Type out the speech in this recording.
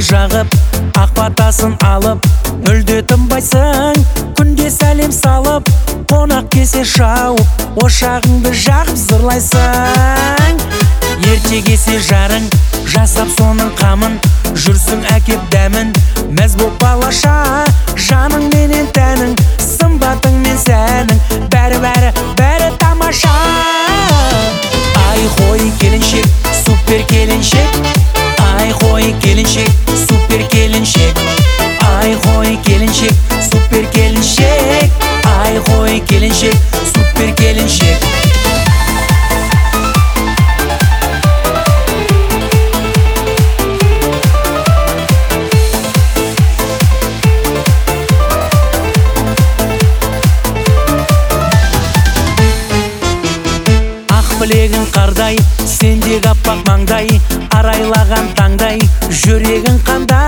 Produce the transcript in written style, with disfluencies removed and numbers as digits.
жағып, ақ батасын алып, мүлде тынбайсың, күнде сәлем салып, қонақ келсе шауып, ошағыңды жағып зырлайсың. Ерте келсе жарың, жасап соның қамын, жүрсің әкеп дәмін, мәз боп балаша, жаның менен тәнің, сымбатың мен сәнің, бәрі тамаша. Ай хой келіншек, супер келіншек, ай хой келіншек, супер келіншек, ай хой келіншек, супер келіншек, ай хой келіншек, супер келіншек. Білегің қардай, сендегі аппақ маңдай, арайлаған таңдай, жүрегің қандай.